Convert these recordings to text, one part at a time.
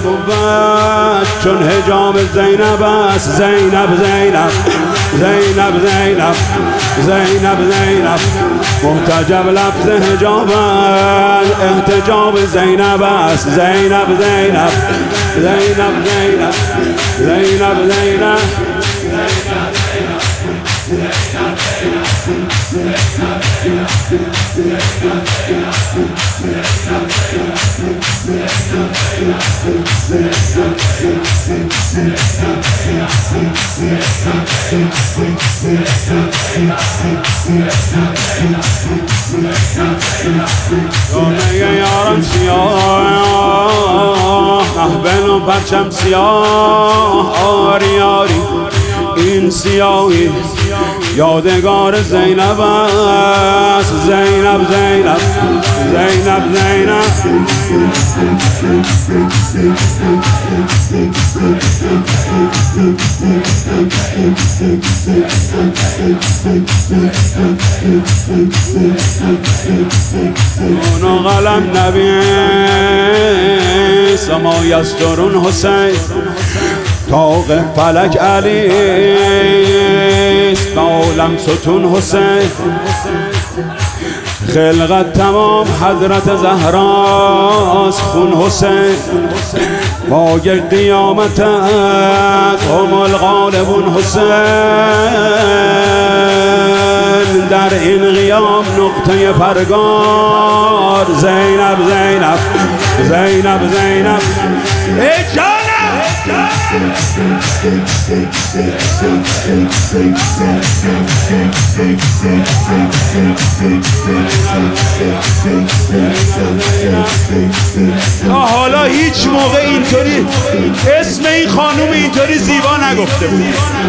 بود چون حجاب زینب است. زینب زینب زینب زینب زینب زینب محتجب لفظ حجاب است. احتجاب زینب است. زینب زینب زینب زینب زینب زینب جامعه یارم سیاه محبن و پرچم سیاه آری آری این سیاهی یادگار زینب است. زینب زینب زینب زینب اون قلم نبی سما یسترون حسین طاق فلک علی عالم ستون حسین خلقت تمام حضرت زهراست خون حسین باگ قیامت هم الغالبون حسین در این قیام نقطه پرگار. زینب زینب زینب زینب ای جانم تا حالا هیچ موقع اینطوری اسم این خانوم اینطوری زیبا نگفته بود.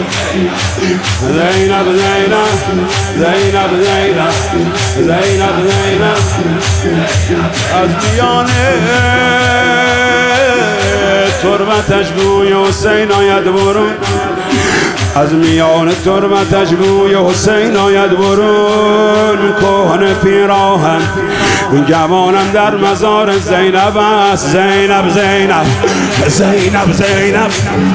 زینب زینب زینب زینب زینب زینب از میانه تربتش بوی حسین آید برون. از میان تربتش بوی حسین آید برون. کهنه پیراهن جوانم در مزار زینب است. زینب زینب زینب زینب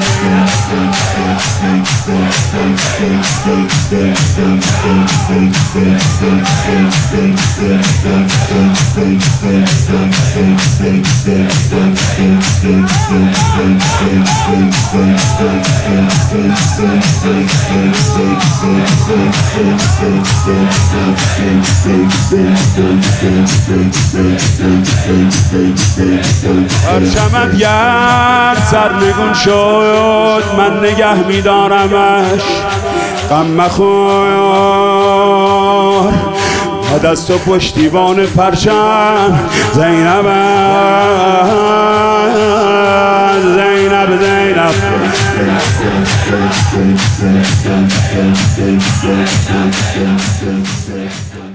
پرچمت گرد سرنگون شد من نگه می‌دارمش غم مخور از تو پشتیبان پرچم. زینب زینب زینب